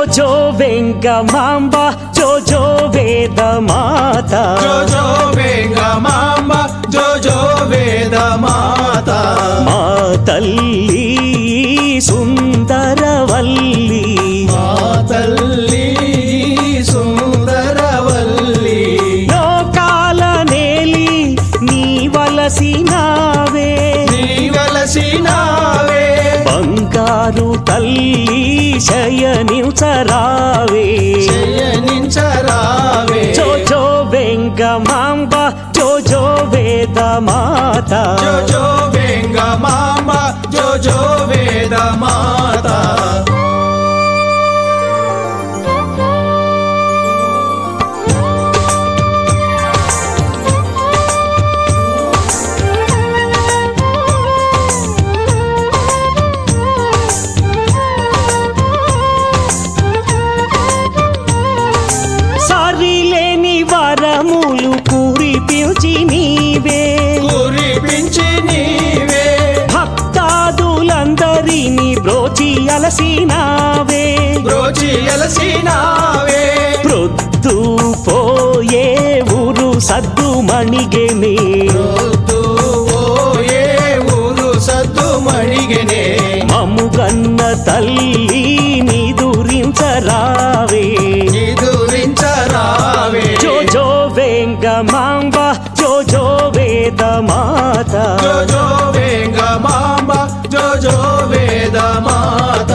జో వెంగమాంబ జో జో వేద మాత జో వెంగమాంబ జో వేద మాత మా తల్లి సుందరవల్లి మా తల్లి సుందరవల్లి లోకాల నేలి నీ వలసినావే బంగారు తల్లి శయనించరావే జో జో వెంగమాంబ జో జో వేద మాత జో వెంగమాంబ జో వేద మాత సరిలేని వరములు కురిపించి నీవే భక్తాదులందరినీ బ్రోచి అలసినావే ప్రొద్దు పోయే ఊరు సద్దు మణిగెనే మమ్ముగన్న తల్లి నిదురించరావే జో జో వెంగమాంబ జో జో వేద మాత జో వెంగమాంబ జో వేద మాత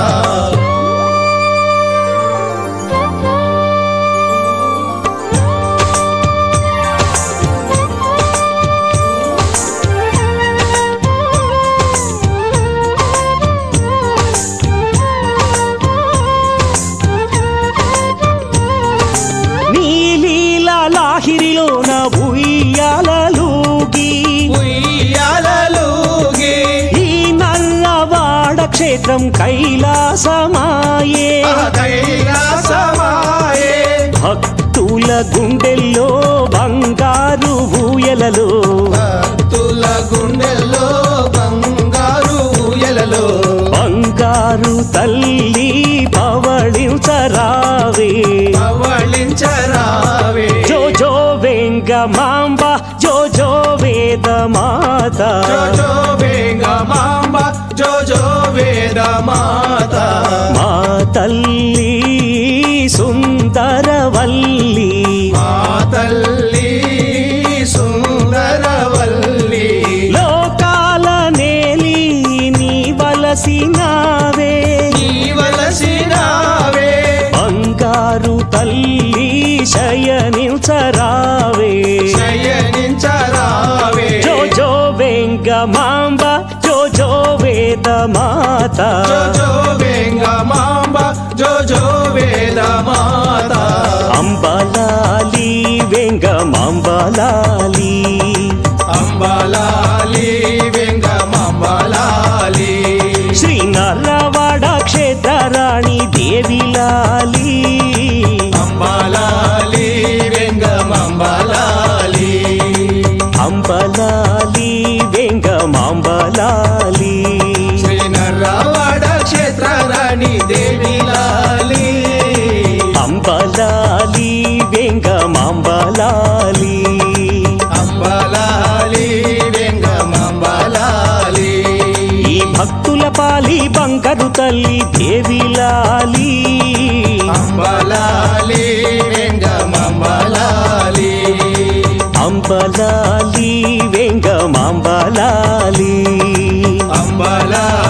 లాహిరిలోన ఉయ్యాలలూగి ఈ నల్లవాడ క్షేత్రం కైలాసమాయే భక్తుల గుండెల్లో బంగారు ఊయలలో బంగారు తల్లి పవళించరావే జో జో వెంగమాంబ జో జో వేద మాత జో వెంగమాంబ జో వేద మాత మా తల్లి సుందరవల్లి మా తల్లి సుందరవల్లి లోకాల నేలి నీ వలసినావే బంగారు తల్లి శయనించరావే జో జో వెంగమాంబ జో జో వేద మాత జో వెంగమాంబ జో వేద మాత అంబలాలి వెంగమాంబలాలి అంబలాలి వెంగమాంబలాలి శ్రీ నర్రవాడ క్షేత్రరాణి దేవిలాలి అంబలాలి వెంగమాంబలాలి అంబలాలి వెంగమాంబలాలి శ్రీ నర్రవాడ క్షేత్రరాణి దేవిలాలి అంబలాలి వెంగమాంబలాలి అంబలాలి వెంగమాంబలాలి ఈ భక్తుల పాలి బంగారు తల్లి దేవిలాలి అంబలాలి వెంగమాంబలాలి అంబలాలి వెంగమాంబలాలి అంబలాలి